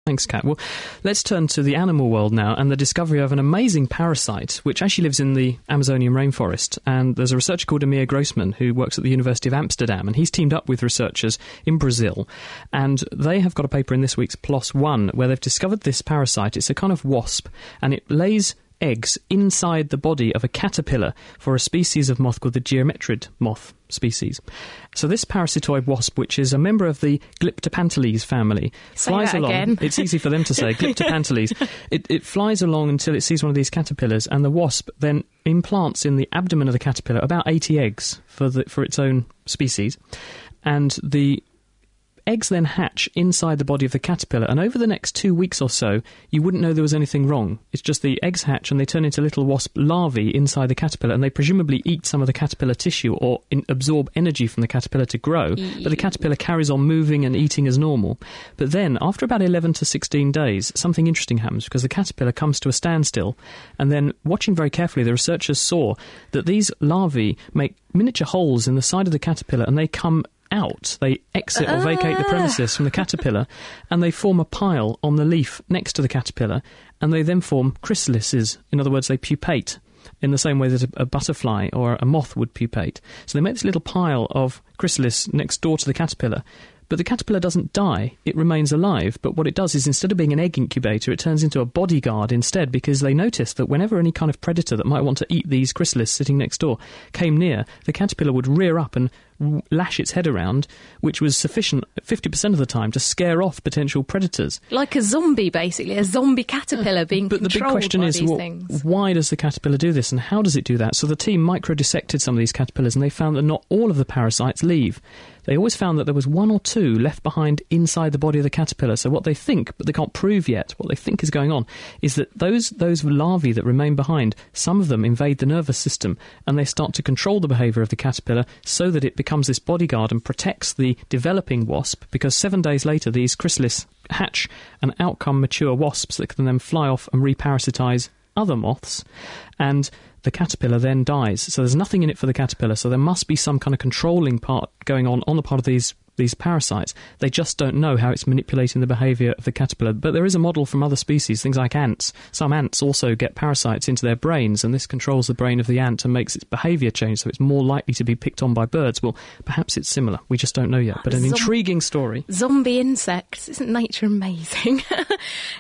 Thanks, Kat. Well, let's turn to the animal world now and the discovery of an amazing parasite which actually lives in the Amazonian rainforest. And there's a researcher called Amir Grossman who works at the University of Amsterdam, and he's teamed up with researchers in Brazil. And they have got a paper in this week's PLOS One where they've discovered this parasite. It's a kind of wasp, and it lays eggs inside the body of a caterpillar for a species of moth called the geometrid moth species. So this parasitoid wasp, which is a member of the Glyptopantales family, flies along. Again. It's easy for them to say, Glyptopantales. It flies along until it sees one of these caterpillars, and the wasp then implants in the abdomen of the caterpillar about 80 eggs for its own species, and the eggs then hatch inside the body of the caterpillar, and over the next 2 weeks or so, you wouldn't know there was anything wrong. It's just the eggs hatch and they turn into little wasp larvae inside the caterpillar, and they presumably eat some of the caterpillar tissue or absorb energy from the caterpillar to grow, but the caterpillar carries on moving and eating as normal. But then, after about 11 to 16 days, something interesting happens because the caterpillar comes to a standstill, and then, watching very carefully, the researchers saw that these larvae make miniature holes in the side of the caterpillar, and they come out. They exit or vacate the premises from the caterpillar, and they form a pile on the leaf next to the caterpillar, and they then form chrysalises. In other words, they pupate in the same way that a butterfly or a moth would pupate. So they make this little pile of chrysalis next door to the caterpillar. But the caterpillar doesn't die, it remains alive. But what it does is, instead of being an egg incubator, it turns into a bodyguard instead, because they noticed that whenever any kind of predator that might want to eat these chrysalis sitting next door came near, the caterpillar would rear up and lash its head around, which was sufficient 50% of the time to scare off potential predators. Like a zombie, basically, a zombie caterpillar being controlled. But the big question is, why does the caterpillar do this, and how does it do that? So the team microdissected some of these caterpillars, and they found that not all of the parasites leave. They always found that there was one or two left behind inside the body of the caterpillar. So what they think, but they can't prove yet, what they think is going on, is that those larvae that remain behind, some of them invade the nervous system, and they start to control the behaviour of the caterpillar so that it becomes this bodyguard and protects the developing wasp, because 7 days later these chrysalis hatch and out come mature wasps that can then fly off and reparasitise other moths, and the caterpillar then dies. So there's nothing in it for the caterpillar, so there must be some kind of controlling part going on the part of these parasites. They just don't know how it's manipulating the behaviour of the caterpillar. But there is a model from other species, things like ants. Some ants also get parasites into their brains, and this controls the brain of the ant and makes its behaviour change, so it's more likely to be picked on by birds. Well, perhaps it's similar. We just don't know yet. But an intriguing story. Zombie insects. Isn't nature amazing?